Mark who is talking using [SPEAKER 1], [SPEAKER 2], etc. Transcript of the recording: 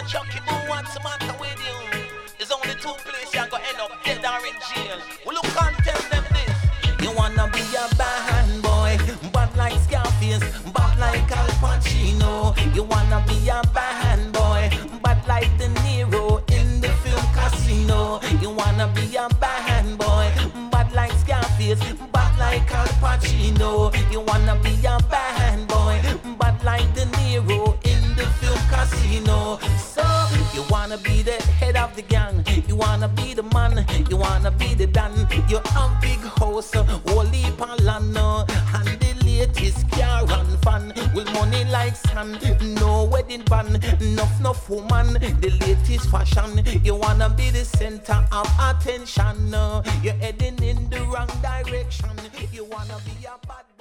[SPEAKER 1] Chucky Boo, what's the matter with you? There's only two places you're gonna end up dead or in jail. Well, look, can't tell them this. You wanna be a bad boy, bad like Scarface, bad like Al Pacino. You wanna be a bad boy, bad like De Niro in the film Casino. You wanna be a bad boy, bad like Scarface, bad like Al Pacino. You wanna be a bad boy, bad like De Niro in the film Casino. So you wanna be the head of the gang, you wanna be the man, you wanna be the dan. You have big house, whole heap of land, and the latest car and fan. With money like sand, no wedding band, enough woman, the latest fashion. You wanna be the center of attention, you're heading in the wrong direction. You wanna be a bad